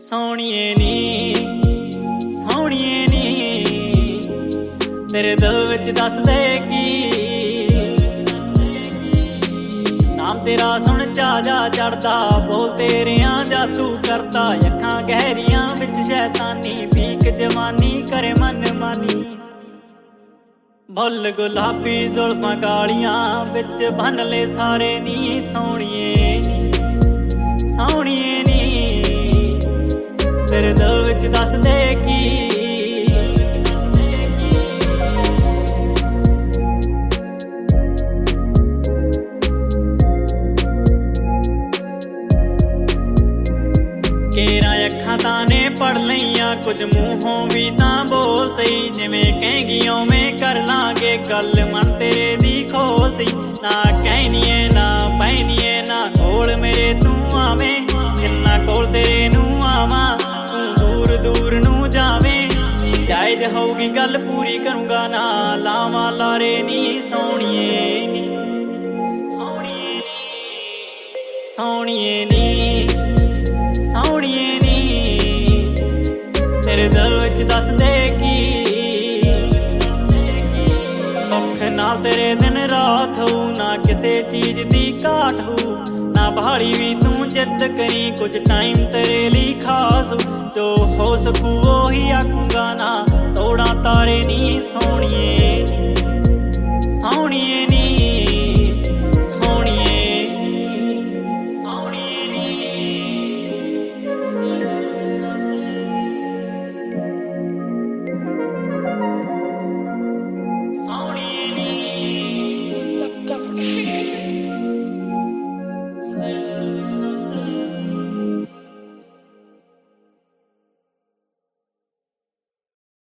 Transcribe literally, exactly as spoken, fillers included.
सोहणीए नी सोहणीए नी तेरे दिल विच दस दे की नाम तेरा सुन चा जा चढ़दा बोल तेरियां जादू करदा अखां गहरियां विच शैतानी पीक जवानी करे मन मानी भुल गुलाबी जुल्फां कालियां विच बन ले सारे नी सोहणीए नी सोहणीए नी तेरे दिल विच दस दे की केरा अखां ताने पढ़ लईयां कुछ मूहों भी तां बोल सही जिवें कहेंगी उवें कर लांगे गल मन तेरे दी खोल सही ना कहनीए ना पैनीए ना कोल मेरे तू आवें जिन्ना कोल तेरे नू आवां तू दूर दूर नू जावें जायज होगी गल पूरी करूंगा ना लावां लारे नी सोहणीए नी सोहणीए नी सोहणीए नी सोहणीए नी तेरे दिल विच दस दे की सुख नाल तेरे दिन रात हो ना किसे चीज दी घाट हो ना भाली भी तू जिद करी कुछ टाइम तेरे लिए खास हो जो हो सकू ओही आखूंगा ना तोड़ा तारे नी सोहणीए